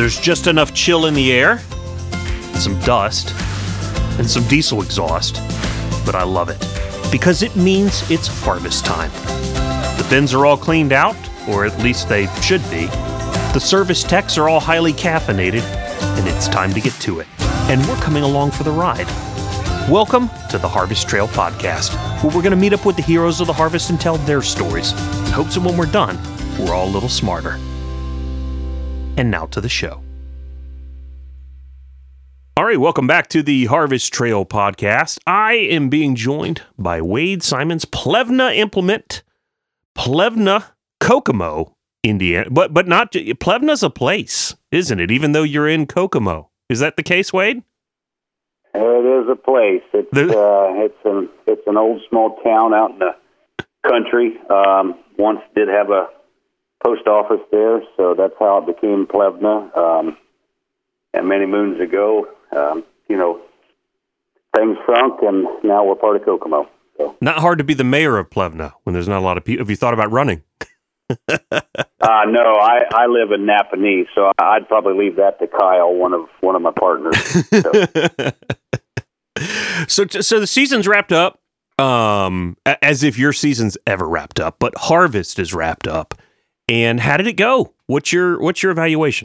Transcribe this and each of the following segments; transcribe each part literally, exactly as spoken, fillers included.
There's just enough chill in the air, some dust, and some diesel exhaust, but I love it because it means it's harvest time. The bins are all cleaned out, or at least they should be. The service techs are all highly caffeinated, and it's time to get to it. And we're coming along for the ride. Welcome to the Harvest Trail Podcast, where we're going to meet up with the heroes of the harvest and tell their stories. In hopes that when we're done, we're all a little smarter. And now to the show. All right, welcome back to the Harvest Trail Podcast. I am being joined by Wade Simons, Plevna Implement, Plevna, Kokomo, Indiana. But but not, Plevna's a place, isn't it? Even though you're in Kokomo. Is that the case, Wade? It is a place. It's the, uh, it's an it's an old small town out in the country. Um, once did have a post office there, so that's how it became Plevna. Um, and many moons ago, um, you know, things shrunk, and now we're part of Kokomo. So. Not hard to be the mayor of Plevna when there's not a lot of people. Have you thought about running? uh, no, I, I live in Napanee, so I'd probably leave that to Kyle, one of one of my partners. So. so, so the season's wrapped up, um, as if your season's ever wrapped up, but harvest is wrapped up. And how did it go? What's your what's your evaluation?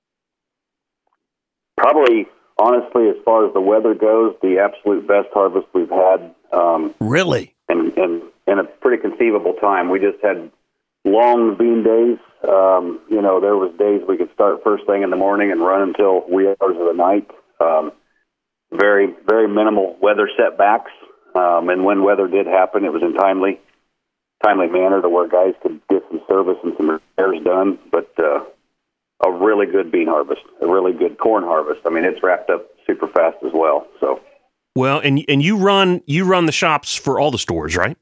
Probably, honestly, as far as the weather goes, the absolute best harvest we've had. Um, really? In, in, in a pretty conceivable time. We just had long bean days. Um, you know, there was days we could start first thing in the morning and run until wee hours of the night. Um, very, very minimal weather setbacks. Um, and when weather did happen, it was in timely, timely manner to where guys could get some service and some repairs done. But uh, a really good bean harvest, a really good corn harvest. I mean, it's wrapped up super fast as well. So. Well, and and you run you run the shops for all the stores, right?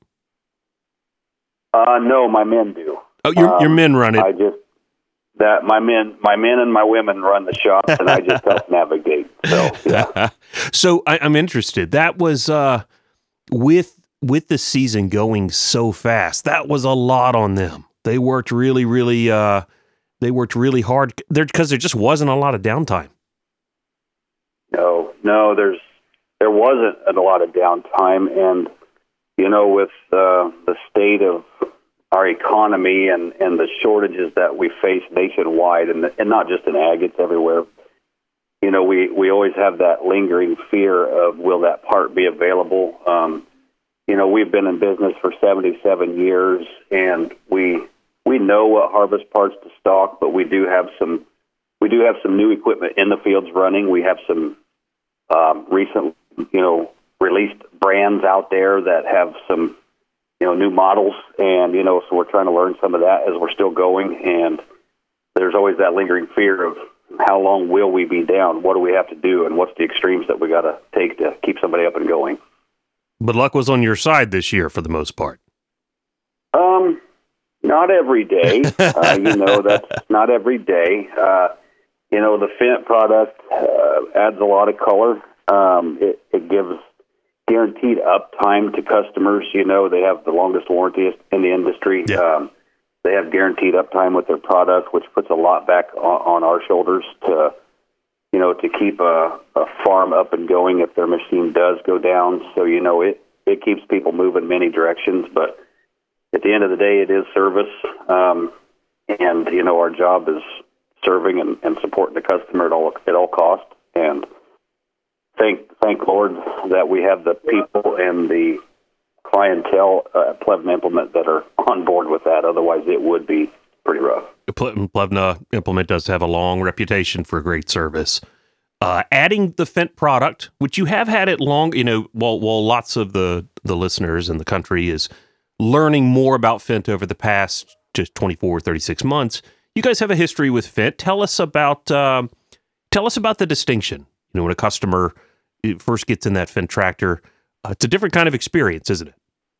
Uh, no, my men do. Oh, your um, your men run it. I just that my men, my men and my women run the shops, and I just help navigate. So, yeah. So I, I'm interested. That was uh, with with the season going so fast. That was a lot on them. They worked really, really. Uh, they worked really hard there because there just wasn't a lot of downtime. No, no, there's there wasn't a lot of downtime, and you know, with uh, the state of our economy and, and the shortages that we face nationwide, and, and not just in ag, it's everywhere. You know, we, we always have that lingering fear of, will that part be available? Um, you know, we've been in business for seventy-seven years, and we we know what harvest parts to stock, but we do have some we do have some new equipment in the fields running. We have some um, recent, you know, released brands out there that have some, you know, new models, and, you know, so we're trying to learn some of that as we're still going, and there's always that lingering fear of how long will we be down, what do we have to do, and what's the extremes that we got to take to keep somebody up and going. But luck was on your side this year for the most part. Um, not every day. uh, you know, that's not every day. Uh, you know, the Fendt product uh, adds a lot of color. Um, it, it gives guaranteed uptime to customers. You know, they have the longest warranty in the industry. Yeah. Um, they have guaranteed uptime with their product, which puts a lot back on, on our shoulders to, you know, to keep a, a farm up and going if their machine does go down. So, you know, it, it keeps people moving many directions. But at the end of the day, it is service. Um, and, you know, our job is serving and, and supporting the customer at all, at all costs. And Thank, thank Lord that we have the people and the clientele uh, at Plevna Implement that are on board with that. Otherwise, it would be pretty rough. Plevna Implement does have a long reputation for great service. Uh, adding the Fendt product, which you have had it long, you know, while, while lots of the, the listeners in the country is learning more about Fendt over the past just twenty-four, thirty-six months, you guys have a history with Fendt. Tell us about uh, tell us about the distinction. You know, when a customer first gets in that Fendt tractor, uh, it's a different kind of experience, isn't it?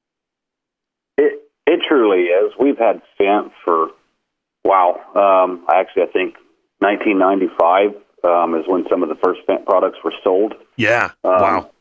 It it truly is. We've had Fendt for, wow, um, actually I think nineteen ninety-five um, is when some of the first Fendt products were sold. Yeah, um, wow.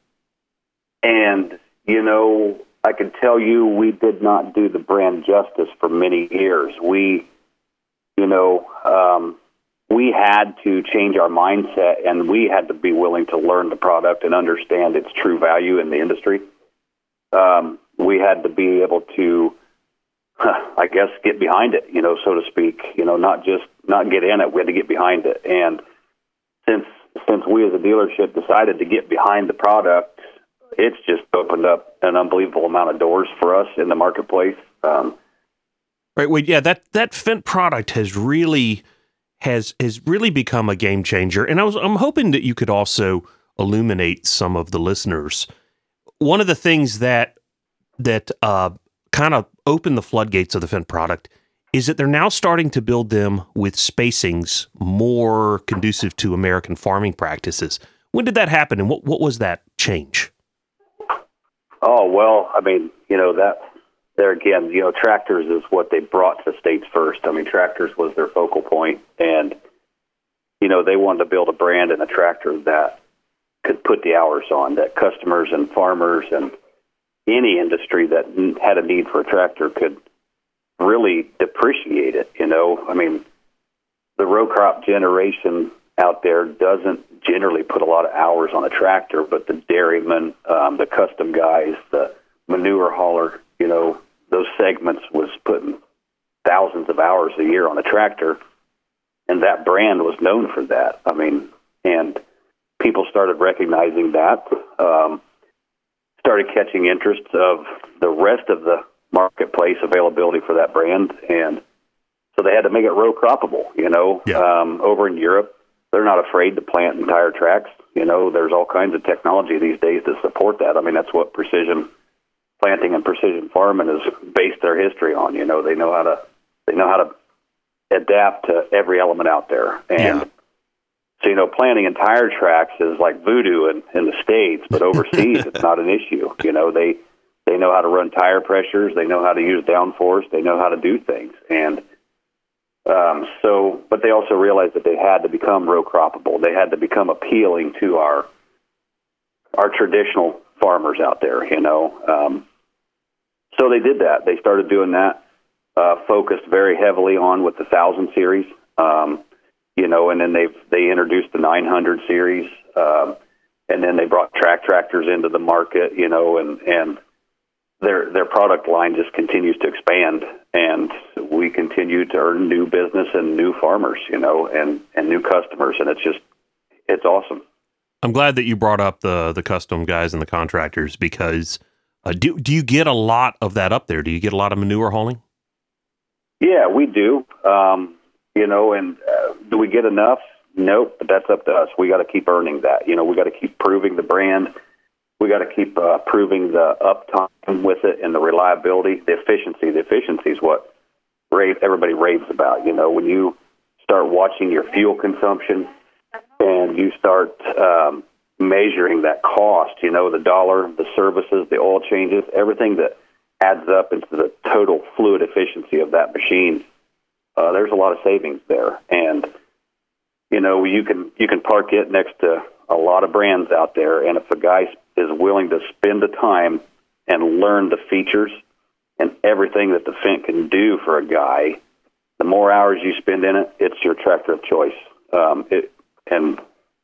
And, you know, I can tell you we did not do the brand justice for many years. We, you know, um, we had to change our mindset, and we had to be willing to learn the product and understand its true value in the industry. Um, we had to be able to, I guess, get behind it, you know, so to speak, you know, not just not get in it. We had to get behind it. And since since we as a dealership decided to get behind the product, it's just opened up an unbelievable amount of doors for us in the marketplace. Um, right. Well, yeah, that, that Fendt product has really has has really become a game changer. And I was I'm hoping that you could also illuminate some of the listeners. One of the things that that uh, kind of opened the floodgates of the Fendt product is that they're now starting to build them with spacings more conducive to American farming practices. When did that happen, and what, what was that change? Oh, well, I mean, you know, that there again, you know, tractors is what they brought to the States first. I mean, tractors was their focal point, and, you know, they wanted to build a brand and a tractor that could put the hours on, that customers and farmers and any industry that had a need for a tractor could really depreciate it, you know. I mean, the row crop generation out there doesn't generally put a lot of hours on a tractor, but the dairyman, um, the custom guys, the manure hauler, you know, those segments was putting thousands of hours a year on a tractor, and that brand was known for that. I mean, and people started recognizing that, um, started catching interest of the rest of the marketplace availability for that brand, and so they had to make it row croppable, you know. Yeah. Um, over in Europe, they're not afraid to plant entire tracts. You know, there's all kinds of technology these days to support that. I mean, that's what precision planting and precision farming has based their history on. You know, they know how to they know how to adapt to every element out there. And yeah. so, you know, planting entire tracts is like voodoo in, in the States, but overseas it's not an issue. You know, they they know how to run tire pressures, they know how to use downforce, they know how to do things. And um, so, but they also realized that they had to become row croppable. They had to become appealing to our our traditional farmers out there, you know. Um, so they did that. They started doing that, uh, focused very heavily on with the one thousand series, um, you know, and then they've they introduced the nine hundred series, um, and then they brought track tractors into the market, you know, and, and their their product line just continues to expand, and we continue to earn new business and new farmers, you know, and, and new customers, and it's just, it's awesome. I'm glad that you brought up the the custom guys and the contractors, because uh, do do you get a lot of that up there? Do you get a lot of manure hauling? Yeah, we do. Um, you know, and uh, do we get enough? Nope, but that's up to us. We got to keep earning that. You know, we got to keep proving the brand. We got to keep uh, proving the uptime with it and the reliability, the efficiency. The efficiency is what rave, everybody raves about. You know, when you start watching your fuel consumption and you start um, measuring that cost, you know, the dollar, the services, the oil changes, everything that adds up into the total fluid efficiency of that machine, uh, there's a lot of savings there. And, you know, you can you can park it next to a lot of brands out there, and if a guy is willing to spend the time and learn the features and everything that the Fendt can do for a guy, the more hours you spend in it, it's your tractor of choice. Um, it, and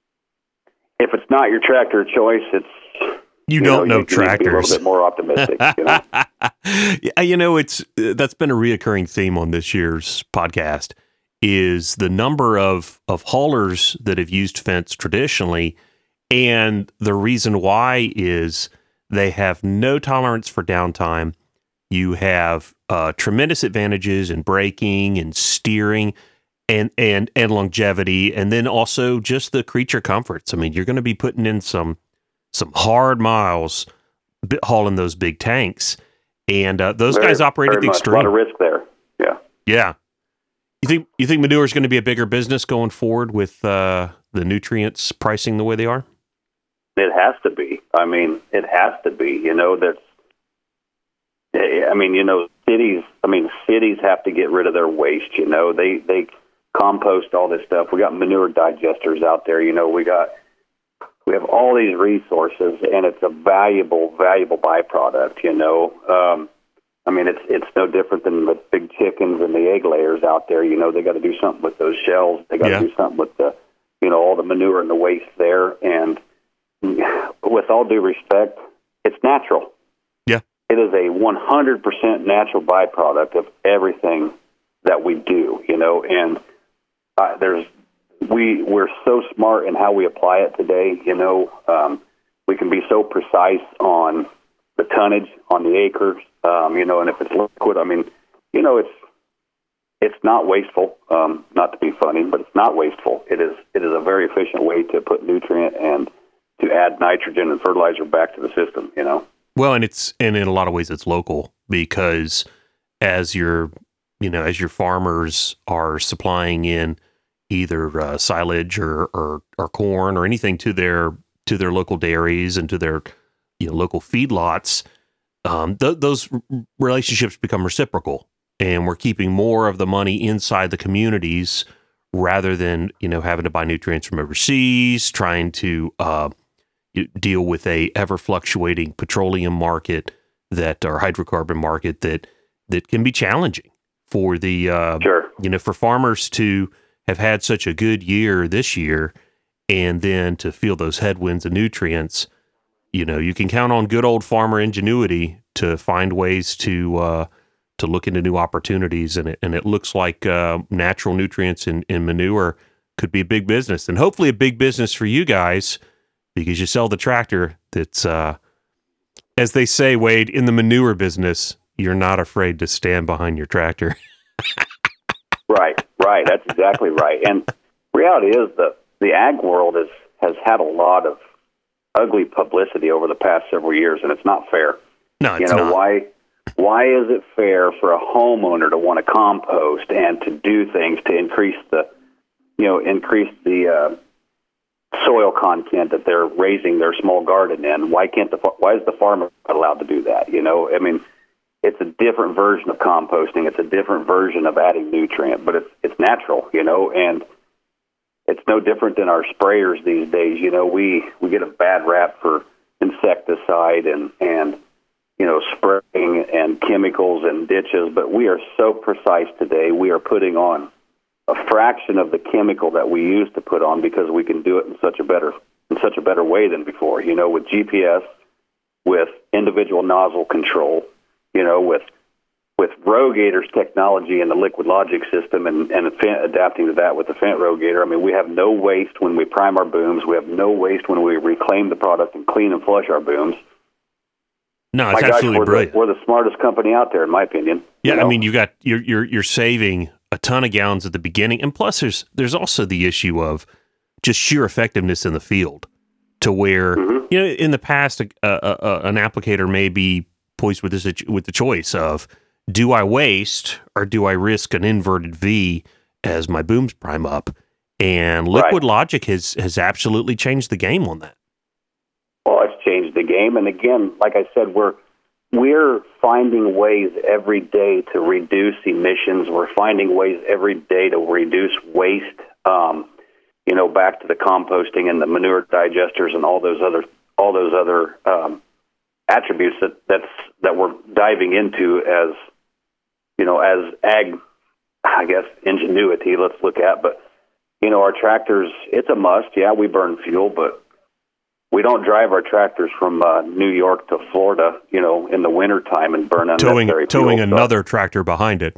if it's not your tractor of choice, it's you, you know, don't know you tractors. Be a little bit more optimistic. You know, yeah, you know, it's uh, that's been a reoccurring theme on this year's podcast. Is the number of, of haulers that have used Fendts traditionally, and the reason why is they have no tolerance for downtime. You have uh, tremendous advantages in braking and steering and, and, and longevity, and then also just the creature comforts. I mean, you're going to be putting in some some hard miles hauling those big tanks, and uh, those very, guys operate at the much. extreme. A lot of risk there. Yeah. Yeah. You think you think manure is going to be a bigger business going forward with uh, the nutrients pricing the way they are? It has to be. I mean, it has to be. You know, that's. I mean, you know, cities. I mean, cities have to get rid of their waste. You know, they they compost all this stuff. We got manure digesters out there. You know, we got we have all these resources, and it's a valuable, valuable byproduct. You know. Um, I mean, it's it's no different than the big chickens and the egg layers out there. You know, they got to do something with those shells. They got to Yeah. do something with the, you know, all the manure and the waste there. And with all due respect, it's natural. Yeah. It is a one hundred percent natural byproduct of everything that we do, you know, and uh, there's, we, we're so smart in how we apply it today, you know, um, we can be so precise on the tonnage, on the acres, um, you know, and if it's liquid, I mean, you know, it's, it's not wasteful, um, not to be funny, but it's not wasteful. It is, it is a very efficient way to put nutrient and to add nitrogen and fertilizer back to the system, you know. Well, and it's and in a lot of ways it's local because as your you know as your farmers are supplying in either uh, silage or, or or corn or anything to their to their local dairies and to their you know local feedlots, um, th- those r- relationships become reciprocal, and we're keeping more of the money inside the communities rather than you know having to buy nutrients from overseas, trying to uh, deal with a ever fluctuating petroleum market that or hydrocarbon market that that can be challenging for the uh, Sure. you know for farmers to have had such a good year this year and then to feel those headwinds of nutrients. You know, you can count on good old farmer ingenuity to find ways to uh, to look into new opportunities, and it and it looks like uh, natural nutrients in, in manure could be a big business, and hopefully a big business for you guys. Because you sell the tractor that's, uh, as they say, Wade, in the manure business, you're not afraid to stand behind your tractor. Right, right. That's exactly right. And reality is that the ag world is, has had a lot of ugly publicity over the past several years, and it's not fair. No, it's you know, not. why why is it fair for a homeowner to want to compost and to do things to increase the, you know, increase the uh, soil content that they're raising their small garden in? Why can't the why is the farmer not allowed to do that? You know, I mean, it's a different version of composting. It's a different version of adding nutrient, but it's it's natural, you know, and it's no different than our sprayers these days. You know, we, we get a bad rap for insecticide and and you know spraying and chemicals and ditches, but we are so precise today. We are putting on a fraction of the chemical that we used to put on because we can do it in such a better in such a better way than before. You know, with G P S, with individual nozzle control, you know, with with Rogator's technology and the Liquid Logic system, and and Fendt adapting to that with the Fendt Rogator. I mean, we have no waste when we prime our booms. We have no waste when we reclaim the product and clean and flush our booms. No, it's My gosh, absolutely we're brilliant. The, we're the smartest company out there, in my opinion. Yeah, You know? I mean, you got you're you're you're saving a ton of gallons at the beginning, and plus there's there's also the issue of just sheer effectiveness in the field, to where Mhm. you know in the past a, a, a, an applicator may be poised with this with the choice of, do I waste or do I risk an inverted V as my booms prime up? And Liquid Right. Logic has has absolutely changed the game on that. Well, it's changed the game, and again, like I said, we're we're finding ways every day to reduce emissions. We're finding ways every day to reduce waste. Um, you know, back to the composting and the manure digesters and all those other all those other um, attributes that that's that we're diving into as you know as ag, I guess, ingenuity. Let's look at, but you know, our tractors, it's a must. Yeah, we burn fuel, but we don't drive our tractors from uh, New York to Florida, you know, in the wintertime and burn Towing unnecessary towing fuel. So- another tractor behind it.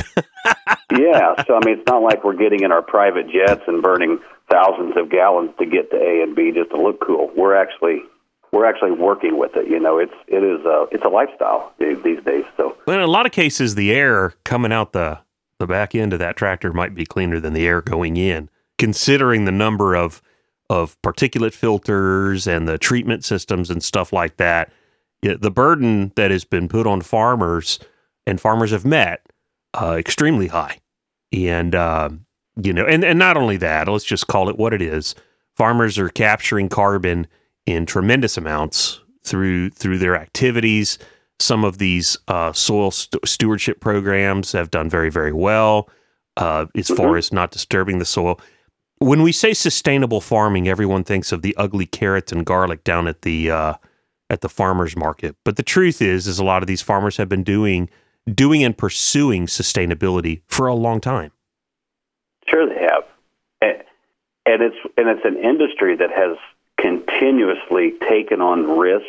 yeah, so I mean, it's not like we're getting in our private jets and burning thousands of gallons to get to A and B just to look cool. We're actually we're actually working with it. You know, it's it is a it's a lifestyle these days. So Well, in a lot of cases, the air coming out the the back end of that tractor might be cleaner than the air going in, considering the number of of particulate filters and the treatment systems and stuff like that. It, the burden that has been put on farmers and farmers have met uh, extremely high. And, uh, you know, and, and not only that, let's just call it what it is. Farmers are capturing carbon in tremendous amounts through through their activities. Some of these uh, soil st- stewardship programs have done very, very well uh, as Mhm. far as not disturbing the soil. When we say sustainable farming, everyone thinks of the ugly carrots and garlic down at the uh, at the farmers market. But the truth is, is a lot of these farmers have been doing doing and pursuing sustainability for a long time. Sure, they have, and, and it's and it's an industry that has continuously taken on risk,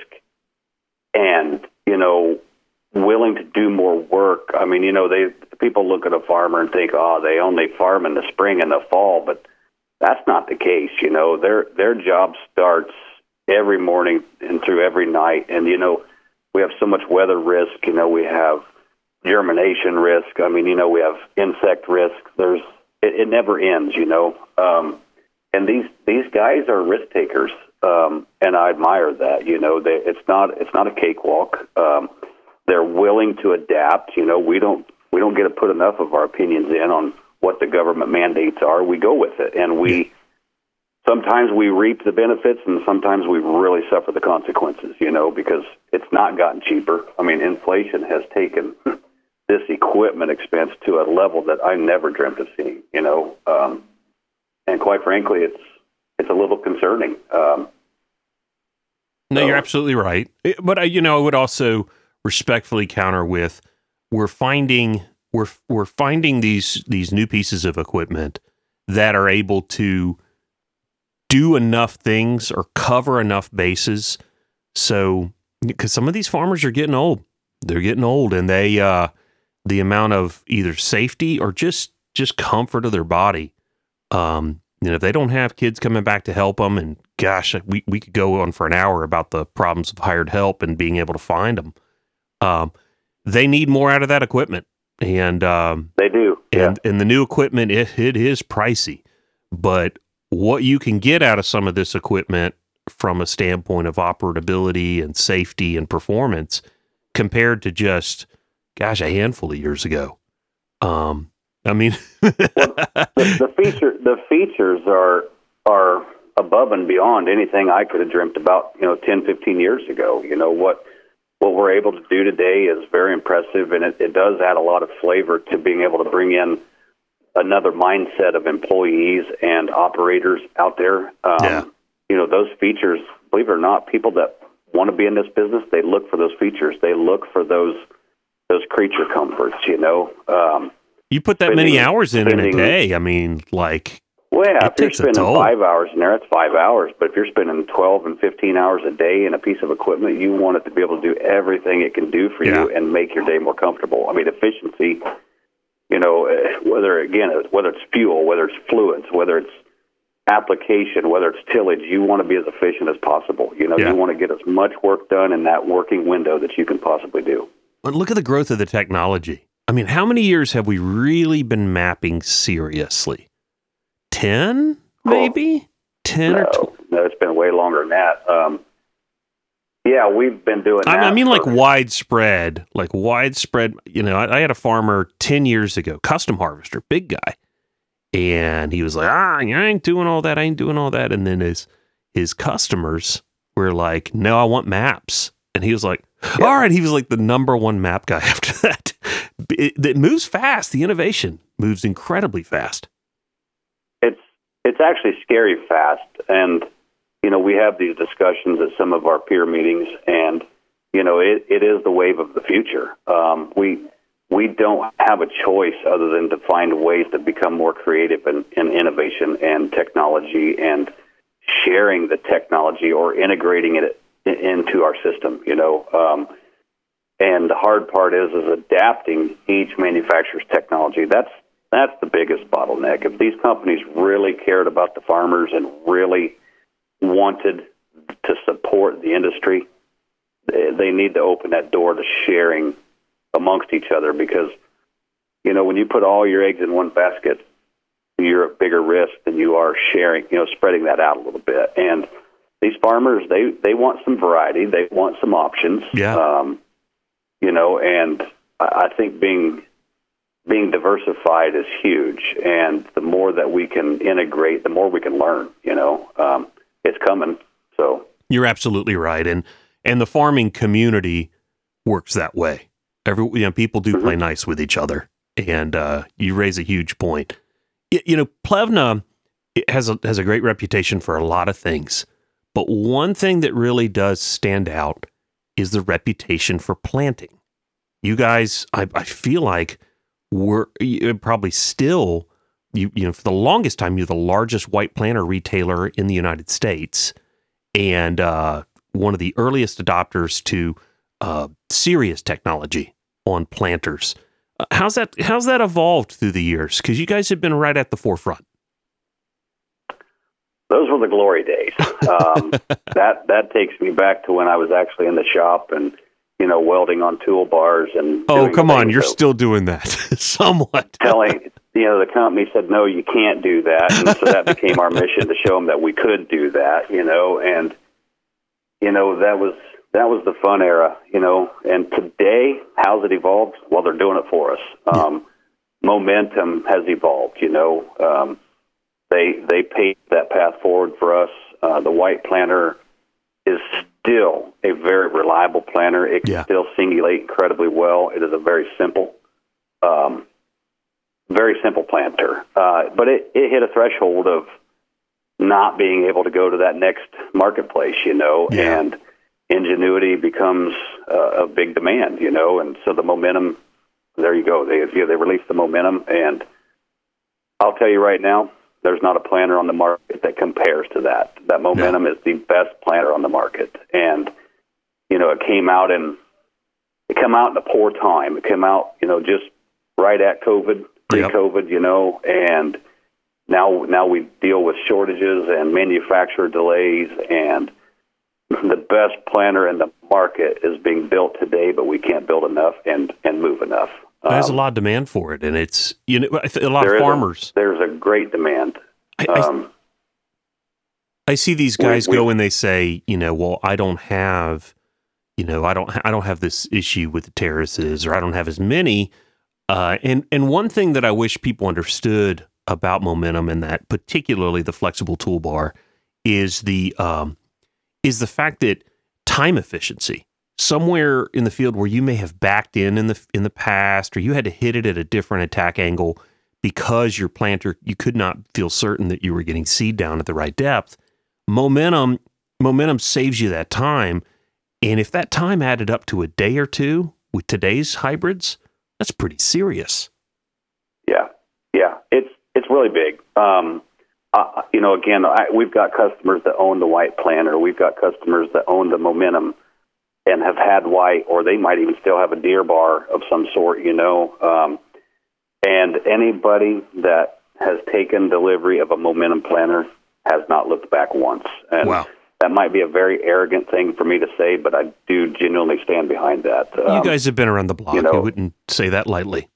and you know, willing to do more work. I mean, you know, they people look at a farmer and think, oh, they only farm in the spring and the fall, but that's not the case. You know, their their job starts every morning and through every night, and you know, we have so much weather risk. You know, we have germination risk. I mean, you know, we have insect risk. There's it, it never ends. You know, um, and these these guys are risk takers, um, and I admire that. You know, they, it's not it's not a cakewalk. Um, they're willing to adapt. You know, we don't we don't get to put enough of our opinions in on what the government mandates are. We go with it, and we sometimes we reap the benefits, and sometimes we really suffer the consequences. You know, because it's not gotten cheaper. I mean, inflation has taken this equipment expense to a level that I never dreamt of seeing. You know, um, and quite frankly, it's it's a little concerning. Um, no, so. You're absolutely right. But I, you know, I would also respectfully counter with we're finding we're we're finding these these new pieces of equipment that are able to do enough things or cover enough bases. So, because some of these farmers are getting old, they're getting old, and they uh, the amount of either safety or just just comfort of their body. Um, you know, if they don't have kids coming back to help them, and gosh, we we could go on for an hour about the problems of hired help and being able to find them. Um, they need more out of that equipment, and um, they do. And yeah. and the new equipment, it, it is pricey, but what you can get out of some of this equipment from a standpoint of operability and safety and performance, compared to just, gosh, a handful of years ago. Um, I mean, well, the, the feature the features are are above and beyond anything I could have dreamt about, you know, ten, fifteen years ago. You know, what what we're able to do today is very impressive, and it, it does add a lot of flavor to being able to bring in another mindset of employees and operators out there. Um, yeah. You know, those features, believe it or not, people that want to be in this business, they look for those features. They look for those those creature comforts, you know. Um, you put that spending, many hours in spending, in a day. I mean, like, well, yeah, it if you're takes a spending toll. five hours in there, it's five hours. But if you're spending twelve and fifteen hours a day in a piece of equipment, you want it to be able to do everything it can do for Yeah. you and make your day more comfortable. I mean, efficiency, you know, whether, again, whether it's fuel, whether it's fluids, whether it's application, whether it's tillage, you want to be as efficient as possible. You know, Yeah. you want to get as much work done in that working window that you can possibly do. But look at the growth of the technology. I mean, how many years have we really been mapping seriously? ten, maybe? ten no, or twelve? No, it's been way longer than that. Um, yeah, we've been doing that. I mean, for, like widespread, like widespread. You know, I, I had a farmer ten years ago, custom harvester, big guy. And he was like, ah, I ain't doing all that. I ain't doing all that. And then his, his customers were like, no, I want maps. And he was like, yeah. all right. He was like the number one map guy after that. It, it moves fast. The innovation moves incredibly fast. It's it's actually scary fast. And, you know, we have these discussions at some of our peer meetings, and, you know, it, it is the wave of the future. Um, we we don't have a choice other than to find ways to become more creative in, in innovation and technology and sharing the technology or integrating it into our system, you know. Um, and the hard part is is adapting each manufacturer's technology. That's that's the biggest bottleneck. If these companies really cared about the farmers and really wanted to support the industry, they, they need to open that door to sharing amongst each other, because, you know, when you put all your eggs in one basket, you're at bigger risk than you are sharing, you know, spreading that out a little bit. And these farmers, they, they want some variety. They want some options. Yeah. Um, you know, and I think being being diversified is huge. And the more that we can integrate, the more we can learn, you know. Um, it's coming. So you're absolutely right. And and the farming community works that way. Every you know, people do play nice with each other, and uh, you raise a huge point. You, you know, Plevna has a has a great reputation for a lot of things, but one thing that really does stand out is the reputation for planting. You guys, I, I feel like we're probably still, you, you know, for the longest time, you're the largest white planter retailer in the United States, and uh, one of the earliest adopters to uh, serious technology on planters. Uh, how's that? How's that evolved through the years? Because you guys have been right at the forefront. Those were the glory days. Um, that that takes me back to when I was actually in the shop and, you know, welding on toolbars and. Oh, come on! You're still doing that, somewhat. Telling, you know, the company said no, you can't do that, and so that became our mission to show them that we could do that. You know, and you know that was that was the fun era. You know, and today, how's it evolved? Well, they're doing it for us. Um, momentum has evolved. You know. Um, They they paved that path forward for us. Uh, the white planter is still a very reliable planter. It can yeah. still singulate incredibly well. It is a very simple, um, very simple planter. Uh, but it, it hit a threshold of not being able to go to that next marketplace, you know, yeah. and ingenuity becomes uh, a big demand, you know, and so the momentum, there you go. They, they released the momentum, and I'll tell you right now, there's not a planter on the market that compares to that. That momentum yeah. is the best planter on the market. And, you know, it came out in, it came out in a poor time. It came out, you know, just right at COVID, pre-COVID, yep. you know, and now, now we deal with shortages and manufacturer delays, and the best planter in the market is being built today, but we can't build enough and, and move enough. There's um, a lot of demand for it, and it's, you know, a lot of farmers. A, there's a great demand. I, I, um, I see these guys we, we, go and they say, you know, well, I don't have, you know, I don't, I don't have this issue with the terraces, or I don't have as many. Uh, and and one thing that I wish people understood about Momentum, and that particularly the flexible toolbar, is the um, is the fact that time efficiency. Somewhere in the field where you may have backed in in the in the past, or you had to hit it at a different attack angle because your planter, you could not feel certain that you were getting seed down at the right depth. Momentum, momentum saves you that time, and if that time added up to a day or two with today's hybrids, that's pretty serious. Yeah, yeah, it's it's really big. Um, uh, you know, again, I, we've got customers that own the white planter. We've got customers that own the Momentum and have had white, or they might even still have a deer bar of some sort, you know. Um, and anybody that has taken delivery of a Momentum planter has not looked back once. And wow. that might be a very arrogant thing for me to say, but I do genuinely stand behind that. Um, you guys have been around the block. You, know, you wouldn't say that lightly.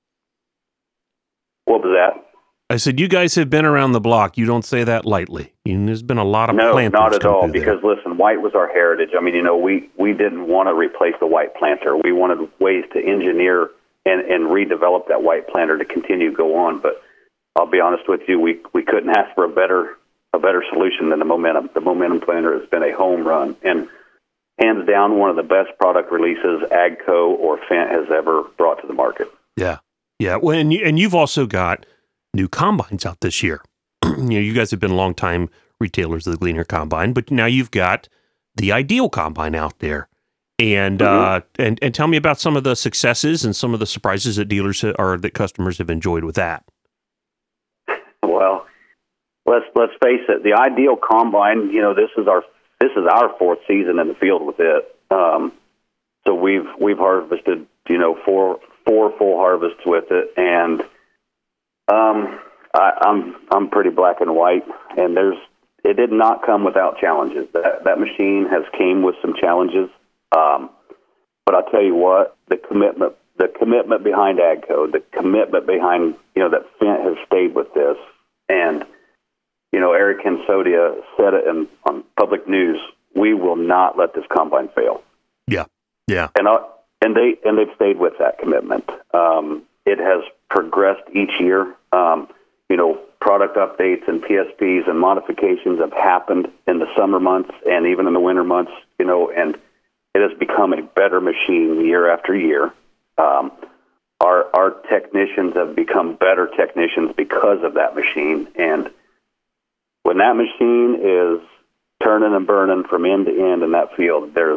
What was that? I said, you guys have been around the block. You don't say that lightly. You, there's been a lot of no, planters. No, not at all, because, there. listen, white was our heritage. I mean, you know, we, we didn't want to replace the white planter. We wanted ways to engineer and, and redevelop that white planter to continue to go on. But I'll be honest with you, we, we couldn't ask for a better a better solution than the Momentum. The Momentum planter has been a home run, and hands down one of the best product releases AGCO or Fendt has ever brought to the market. Yeah, yeah. Well, and, you, and you've also got new combines out this year. you know, you guys have been longtime retailers of the Gleaner Combine, but now you've got the Ideal Combine out there. And mm-hmm. uh, and and tell me about some of the successes and some of the surprises that dealers or that customers have enjoyed with that. Well, let's let's face it. The Ideal Combine, you know, this is our this is our fourth season in the field with it. Um, so we've we've harvested, you know, four four full harvests with it, and um, I, I'm I'm pretty black and white, and there's it did not come without challenges. That that machine has came with some challenges, um, but I'll tell you what, the commitment the commitment behind AGCO, the commitment behind, you know, that Fendt has stayed with this, and you know, Eric Hansotia said it in, on public news, we will not let this combine fail. Yeah, yeah. And uh, and they and they've stayed with that commitment. Um, it has progressed each year. Um, you know, product updates and P S Ps and modifications have happened in the summer months and even in the winter months. You know, and it has become a better machine year after year. Um, our our technicians have become better technicians because of that machine. And when that machine is turning and burning from end to end in that field, there's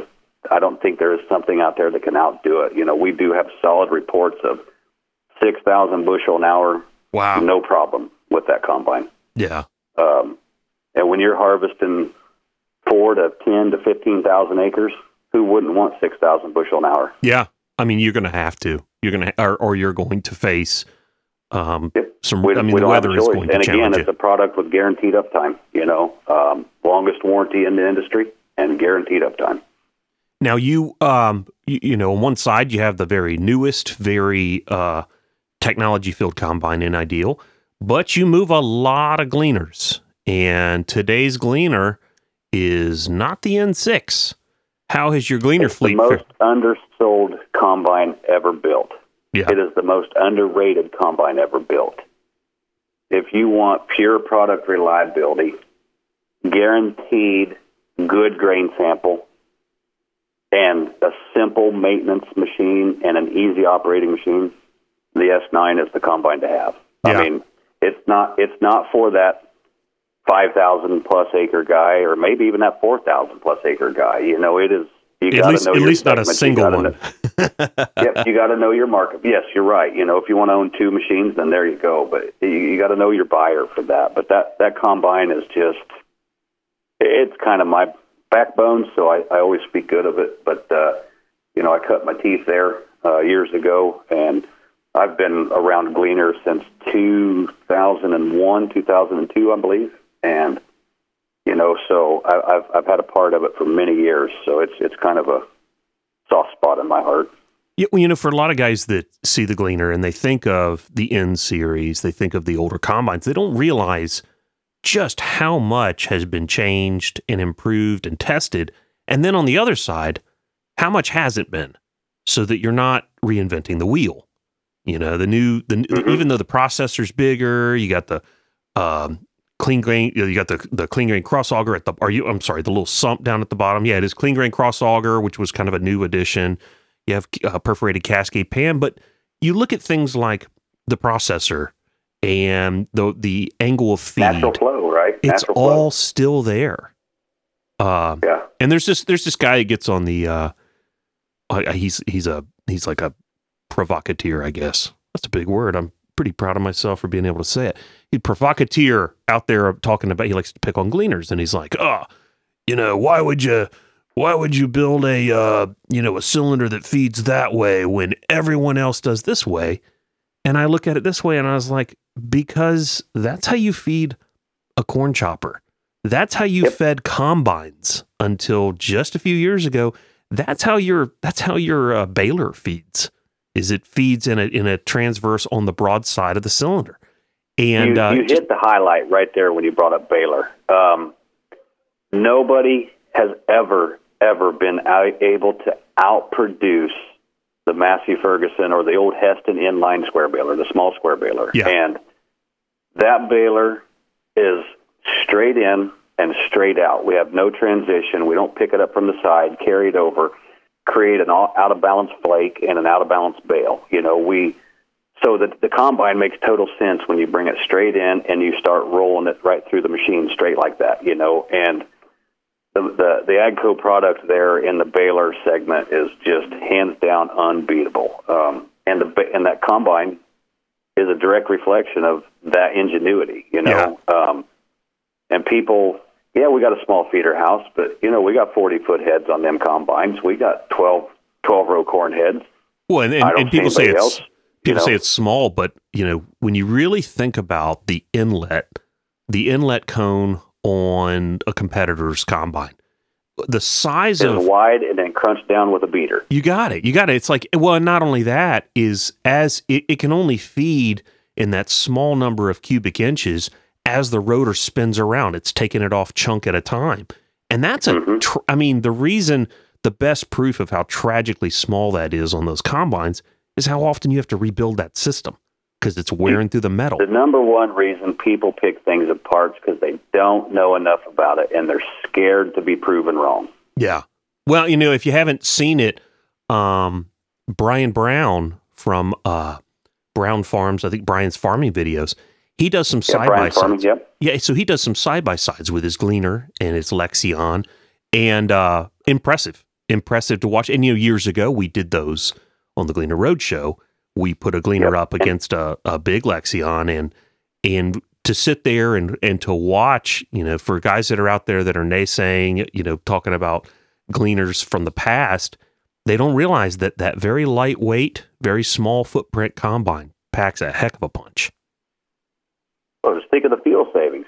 I don't think there is something out there that can outdo it. You know, we do have solid reports of six thousand bushel an hour. Wow. No problem with that combine. Yeah. Um, and when you're harvesting four to ten to fifteen thousand acres, who wouldn't want six thousand bushel an hour? Yeah. I mean, you're going to have to. You're going to, or, or you're going to face um, Yep. some. We, I mean, we the don't have a weather is choice. going to And again, challenge it's you. a product with guaranteed uptime. You know, um, longest warranty in the industry and guaranteed uptime. Now, you, um, you, you know, on one side you have the very newest, very uh, technology-filled combine in Ideal, but you move a lot of gleaners, and today's gleaner is not the N six. How has your gleaner It's fleet? the most undersold combine ever built. Yeah. It is the most underrated combine ever built. If you want pure product reliability, guaranteed good grain sample, and a simple maintenance machine and an easy operating machine, the S nine is the combine to have. Yeah. I mean, it's not it's not for that five thousand plus acre guy, or maybe even that four thousand plus acre guy. You know, it is. You At got to least, know at your least not a segment. single You gotta one. know- Yep, you got to know your market. Yes, you're right. You know, if you want to own two machines, then there you go. But you, you got to know your buyer for that. But that that combine is just, it's kind of my backbone, so I, I always speak good of it. But uh, you know, I cut my teeth there uh, years ago, and I've been around Gleaner since two thousand one, two thousand two, I believe, and you know, so I, I've I've had a part of it for many years. So it's it's kind of a soft spot in my heart. Yeah, well, you know, for a lot of guys that see the Gleaner and they think of the N series, they think of the older combines, they don't realize just how much has been changed and improved and tested. And then on the other side, how much hasn't been, so that you're not reinventing the wheel. You know, the new, the mm-hmm. even though the processor's bigger, you got the um, clean grain, you got the the clean grain cross auger at the, are you, I'm sorry, the little sump down at the bottom. Yeah, it is clean grain cross auger, which was kind of a new addition. You have a perforated cascade pan, but you look at things like the processor and the the angle of feed. Natural flow, right? It's Natural all flow. still there. Uh, yeah. And there's this there's this guy that gets on the uh, uh, he's he's a he's like a provocateur, I guess. That's a big word. I'm pretty proud of myself for being able to say it. He's provocateur out there talking about, he likes to pick on gleaners, and he's like, oh, you know, why would you why would you build a uh, you know, a cylinder that feeds that way when everyone else does this way? And I look at it this way, and I was like, because that's how you feed a corn chopper. That's how you yep. fed combines until just a few years ago. That's how your that's how your uh, baler feeds. Is it feeds in a in a transverse on the broad side of the cylinder. And you, uh, you just, hit the highlight right there when you brought up baler. Um, nobody has ever ever been out, able to outproduce the Massey Ferguson or the old Heston inline square baler, the small square baler. Yeah. And that baler is straight in and straight out. We have no transition. We don't pick it up from the side, carry it over, create an out of balance flake and an out of balance bale. You know, we so the the combine makes total sense when you bring it straight in and you start rolling it right through the machine straight like that. You know, and the the, the AGCO product there in the baler segment is just hands down unbeatable. Um, and the and that combine is a direct reflection of that ingenuity. You know. Yeah. Um, And people, yeah, we got a small feeder house, but, you know, we got forty-foot heads on them combines. We got twelve, twelve-row corn heads. Well, and, and, I don't and people see say anybody it's else, people you say know. it's small, but, you know, when you really think about the inlet, the inlet cone on a competitor's combine, the size It's of wide and then crunched down with a beater. You got it. You got it. It's like, well, and not only that is as it, it can only feed in that small number of cubic inches as the rotor spins around. It's taking it off chunk at a time. And that's a, Mm-hmm. tr- I mean, the reason, the best proof of how tragically small that is on those combines is how often you have to rebuild that system because it's wearing through the metal. The number one reason people pick things apart is because they don't know enough about it and they're scared to be proven wrong. Yeah. Well, you know, if you haven't seen it, um, Brian Brown from uh, Brown Farms, I think Brian's farming videos, he does some Yeah, Brian Farming, side-by-sides. yep. Yeah, so he does some side-by-sides with his Gleaner and his Lexion, and uh, impressive. impressive to watch. And, you know, years ago, we did those on the Gleaner Roadshow. We put a Gleaner yep. up against a, a big Lexion, and and to sit there and, and to watch, you know, for guys that are out there that are naysaying, you know, talking about Gleaners from the past, they don't realize that that very lightweight, very small footprint combine packs a heck of a punch. Well, just think of the fuel savings.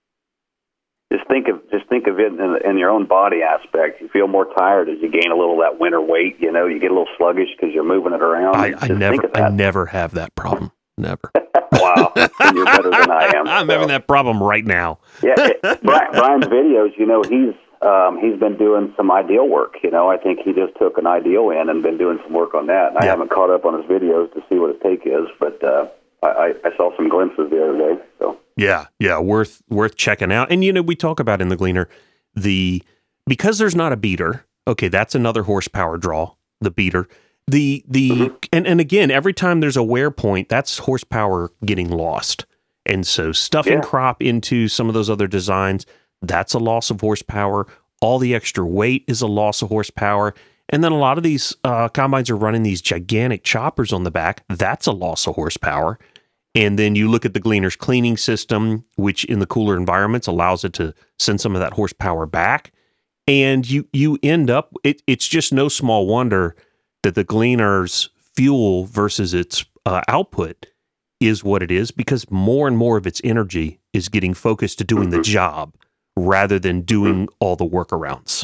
Just think of just think of it in, in your own body aspect. You feel more tired as you gain a little of that winter weight. You know, you get a little sluggish because you're moving it around. I, I never, I never have that problem. Never. Wow, you're better than I am. I'm so. having that problem right now. Yeah, it, Brian's videos. You know, he's um, he's been doing some Ideal work. You know, I think he just took an Ideal in and been doing some work on that. And yeah. I haven't caught up on his videos to see what his take is, but uh, I, I saw some glimpses the other day. So. Yeah, yeah, worth worth checking out. And, you know, we talk about in the Gleaner, the because there's not a beater, okay, that's another horsepower draw, the beater. The the mm-hmm. and, and again, every time there's a wear point, that's horsepower getting lost. And so stuffing yeah. crop into some of those other designs, that's a loss of horsepower. All the extra weight is a loss of horsepower. And then a lot of these uh, combines are running these gigantic choppers on the back. That's a loss of horsepower. And then you look at the Gleaner's cleaning system, which in the cooler environments allows it to send some of that horsepower back. And you you end up, it, it's just no small wonder that the Gleaner's fuel versus its uh, output is what it is, because more and more of its energy is getting focused to doing mm-hmm. the job rather than doing mm-hmm. all the workarounds.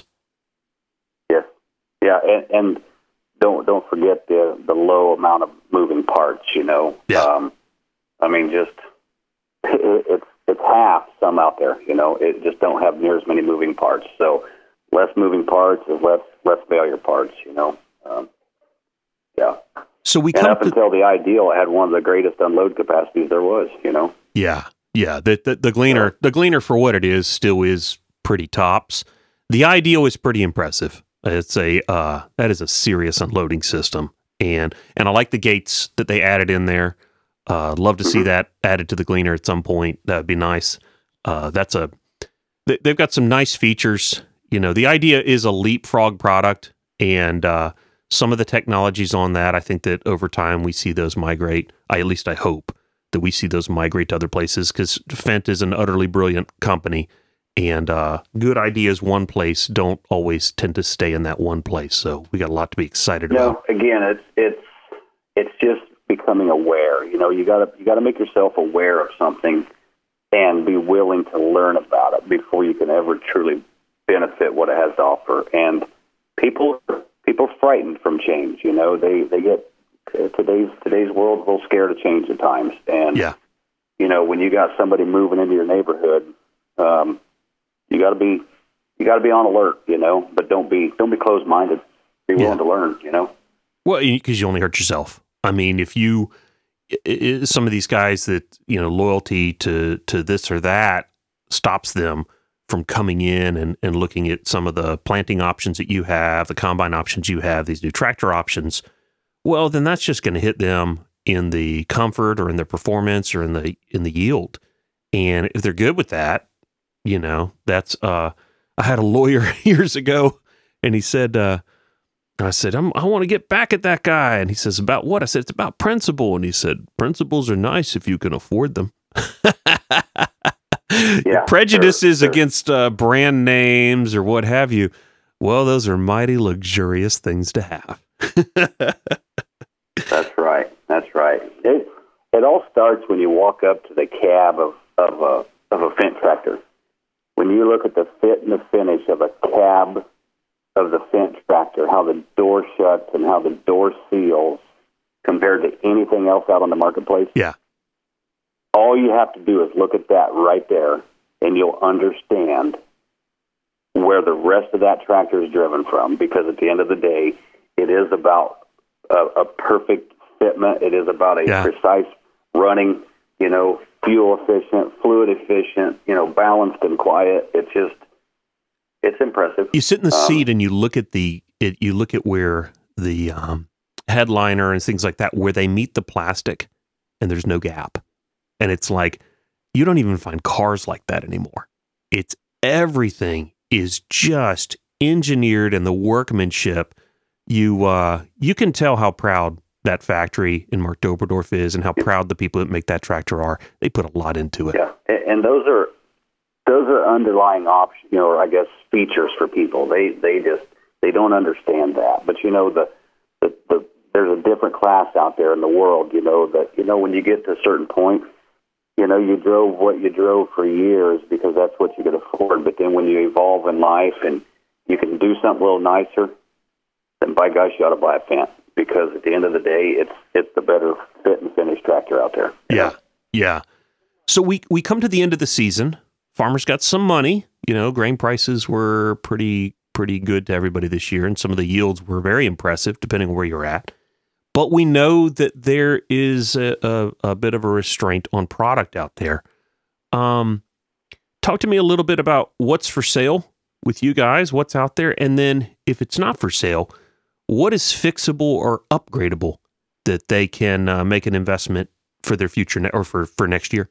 Yes. Yeah, and, and don't don't forget the, the low amount of moving parts, you know. Yeah. Um, I mean, just it, it's it's half some out there. You know, it just don't have near as many moving parts. So less moving parts is less less failure parts. You know, um, yeah. So we and come up to, until the Ideal, it had one of the greatest unload capacities there was. You know. Yeah, yeah. The the, the Gleaner, yeah. the Gleaner for what it is, still is pretty tops. The Ideal is pretty impressive. It's a uh, that is a serious unloading system, and and I like the gates that they added in there. Uh, love to see that added to the Gleaner at some point. That would be nice. Uh, that's a they, they've got some nice features. You know, the idea is a leapfrog product, and uh, some of the technologies on that, I think that over time we see those migrate. I, at least I hope that we see those migrate to other places, because Fendt is an utterly brilliant company, and uh, good ideas one place don't always tend to stay in that one place. So we got a lot to be excited no, about. Again, it's it's it's just becoming aware. You know, you gotta you gotta make yourself aware of something and be willing to learn about it before you can ever truly benefit what it has to offer. And people people are frightened from change. You know, they they get today's today's world a little scared of change at times. And yeah. you know, when you got somebody moving into your neighborhood, um, you gotta be you gotta be on alert. You know, but don't be don't be closed minded. Be willing yeah. to learn. You know, well, because you only hurt yourself. I mean, if you, it, some of these guys that, you know, loyalty to, to this or that stops them from coming in and, and looking at some of the planting options that you have, the combine options you have, these new tractor options, well, then that's just going to hit them in the comfort or in the performance or in the, in the yield. And if they're good with that, you know, that's, uh, I had a lawyer years ago, and he said, uh, I said, I'm, I want to get back at that guy. And he says, about what? I said, it's about principle. And he said, principles are nice if you can afford them. yeah, Prejudices sure, sure. against uh, brand names or what have you, well, those are mighty luxurious things to have. That's right. That's right. It it all starts when you walk up to the cab of, of, a, of a Fendt tractor. When you look at the fit and the finish of a cab of the Fendt tractor, how the door shuts and how the door seals compared to anything else out on the marketplace. Yeah. All you have to do is look at that right there, and you'll understand where the rest of that tractor is driven from, because at the end of the day, it is about a, a perfect fitment. It is about a yeah. precise running, you know, fuel efficient, fluid efficient, you know, balanced and quiet. It's just, it's impressive. You sit in the um, seat and you look at the, it, you look at where the um, headliner and things like that, where they meet the plastic and there's no gap. And it's like, you don't even find cars like that anymore. It's everything is just engineered and the workmanship, you uh, you can tell how proud that factory in Mark Doberdorf is and how proud the people that make that tractor are. They put a lot into it. Yeah, and those are those are underlying options, you know, or I guess features for people. They they just they don't understand that. But you know, the the, the there's a different class out there in the world. You know that you know when you get to a certain point, you know you drove what you drove for years because that's what you could afford. But then when you evolve in life and you can do something a little nicer, then by gosh, you ought to buy a Fendt. Because at the end of the day, it's it's the better fit and finish tractor out there. Yeah, yeah. So we we come to the end of the season. Farmers got some money. You know, grain prices were pretty pretty good to everybody this year, and some of the yields were very impressive, depending on where you're at. But we know that there is a, a, a bit of a restraint on product out there. Um, talk to me a little bit about what's for sale with you guys, what's out there, and then if it's not for sale, what is fixable or upgradable that they can uh, make an investment for their future ne- or for, for next year?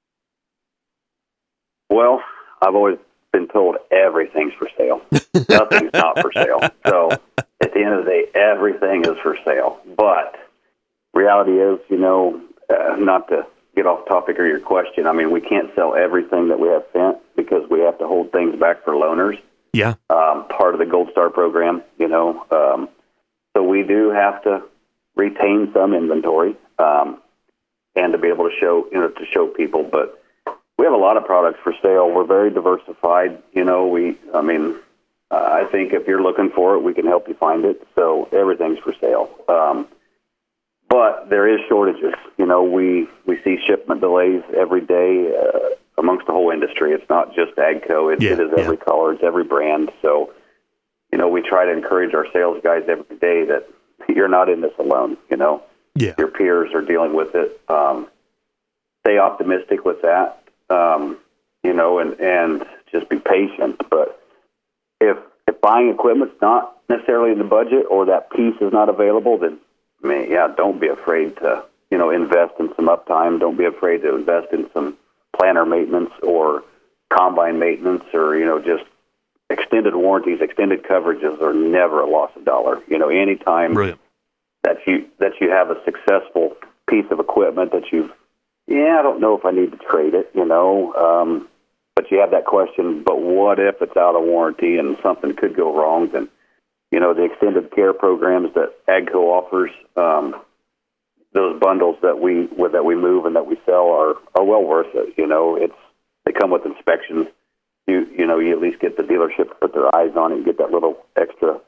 Well, I've always been told everything's for sale. Nothing's not for sale. So at the end of the day, everything is for sale. But reality is, you know, uh, not to get off topic of your question, I mean, we can't sell everything that we have Fendt because we have to hold things back for loaners. Yeah. Um, part of the Gold Star program, you know. Um, so we do have to retain some inventory um, and to be able to show, you know, to show people. But we have a lot of products for sale. We're very diversified. You know, we, I mean, uh, I think if you're looking for it, we can help you find it. So everything's for sale. Um, but there is shortages. You know, we, we see shipment delays every day uh, amongst the whole industry. It's not just AGCO. It, yeah, it is every yeah. color. It's every brand. So, you know, we try to encourage our sales guys every day that you're not in this alone. You know, yeah. Your peers are dealing with it. Um, stay optimistic with that. Um, you know, and, and just be patient. But if if buying equipment's not necessarily in the budget or that piece is not available, then, I mean, yeah, don't be afraid to, you know, invest in some uptime. Don't be afraid to invest in some planter maintenance or combine maintenance or, you know, just extended warranties, extended coverages are never a loss of dollar. You know, anytime Brilliant. that you that you have a successful piece of equipment that you've Yeah, I don't know if I need to trade it, you know, um, but you have that question, but what if it's out of warranty and something could go wrong? Then, you know, the extended care programs that AGCO offers, um, those bundles that we that we move and that we sell are, are well worth it. You know, it's they come with inspections. You you know, you at least get the dealership to put their eyes on it and get that little extra,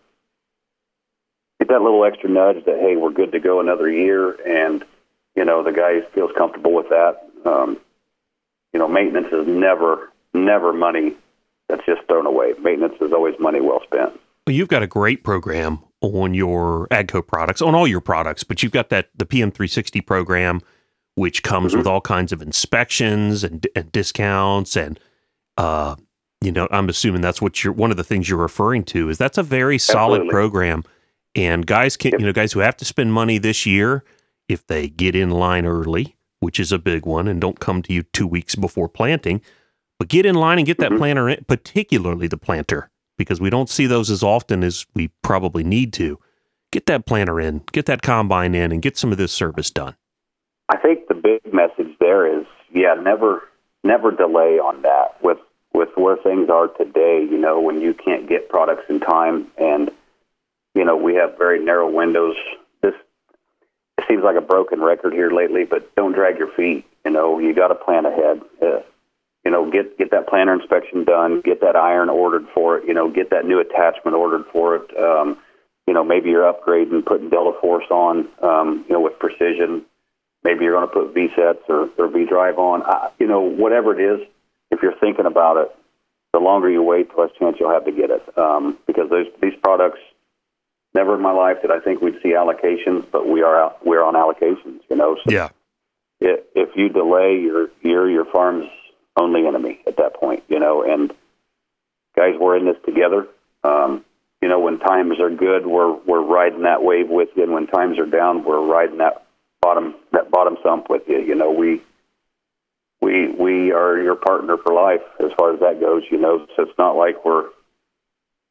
get that little extra nudge that, hey, we're good to go another year, and you know, the guy feels comfortable with that. Um, you know, maintenance is never, never money that's just thrown away. Maintenance is always money well spent. Well, you've got a great program on your AGCO products, on all your products, but you've got that the P M three sixty program, which comes mm-hmm. with all kinds of inspections and, and discounts. And, uh, you know, I'm assuming that's what you're, one of the things you're referring to is that's a very solid Absolutely. program. And guys can, yep. you know, guys who have to spend money this year, if they get in line early, which is a big one, and don't come to you two weeks before planting, but get in line and get that mm-hmm. planter in, particularly the planter, because we don't see those as often as we probably need to. Get that planter in, get that combine in, and get some of this service done. I think the big message there is, yeah, never never delay on that. With, with where things are today, you know, when you can't get products in time and, you know, we have very narrow windows. This It seems like a broken record here lately, but don't drag your feet. You know, you got to plan ahead. Uh, you know, get get that planter inspection done, get that iron ordered for it, you know, get that new attachment ordered for it. Um, you know, maybe you're upgrading, putting Delta Force on, um, you know, with precision. Maybe you're going to put V-sets or, or V-drive on. Uh, you know, whatever it is, if you're thinking about it, the longer you wait, the less chance you'll have to get it. Um, because those, these products, never in my life did I think we'd see allocations, but we are out, we're on allocations, you know. So yeah. If, if you delay, you're, you're your farm's only enemy at that point, you know. And guys, we're in this together. Um, you know, when times are good, we're we're riding that wave with you, and when times are down, we're riding that bottom that bottom sump with you. You know, we we we are your partner for life as far as that goes. You know, so it's not like we're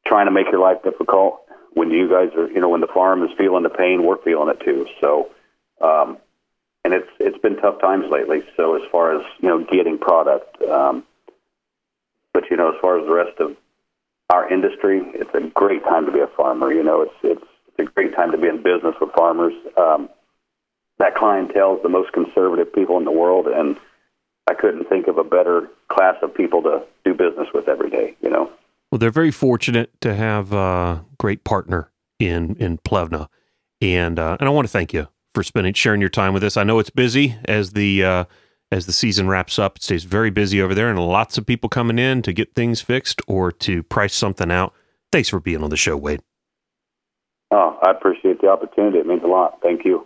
trying to make your life difficult. When you guys are, you know, when the farm is feeling the pain, we're feeling it too. So, um, and it's it's been tough times lately. So as far as, you know, getting product, um, but you know, as far as the rest of our industry, it's a great time to be a farmer. You know, it's it's it's a great time to be in business with farmers. Um, that clientele is the most conservative people in the world, and I couldn't think of a better class of people to do business with every day. You know. Well, they're very fortunate to have a great partner in in Plevna, and uh, and I want to thank you for spending sharing your time with us. I know it's busy as the uh, as the season wraps up. It stays very busy over there, and lots of people coming in to get things fixed or to price something out. Thanks for being on the show, Wade. Oh, I appreciate the opportunity. It means a lot. Thank you.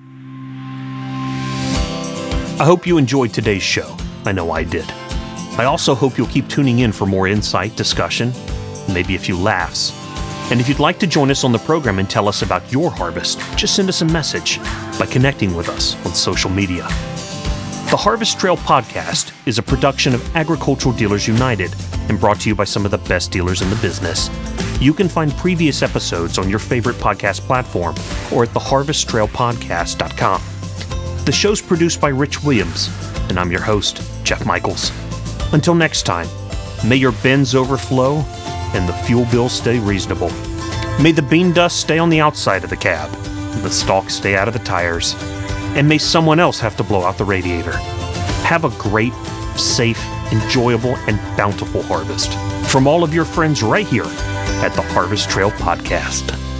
I hope you enjoyed today's show. I know I did. I also hope you'll keep tuning in for more insight, discussion, maybe a few laughs. And if you'd like to join us on the program and tell us about your harvest, just send us a message by connecting with us on social media. The Harvest Trail Podcast is a production of Agricultural Dealers United and brought to you by some of the best dealers in the business. You can find previous episodes on your favorite podcast platform or at the harvest trail podcast dot com. The show's produced by Rich Williams, and I'm your host, Jeff Michaels. Until next time, may your bins overflow and the fuel bill stay reasonable. May the bean dust stay on the outside of the cab, and the stalks stay out of the tires, and may someone else have to blow out the radiator. Have a great, safe, enjoyable, and bountiful harvest from all of your friends right here at the Harvest Trail Podcast.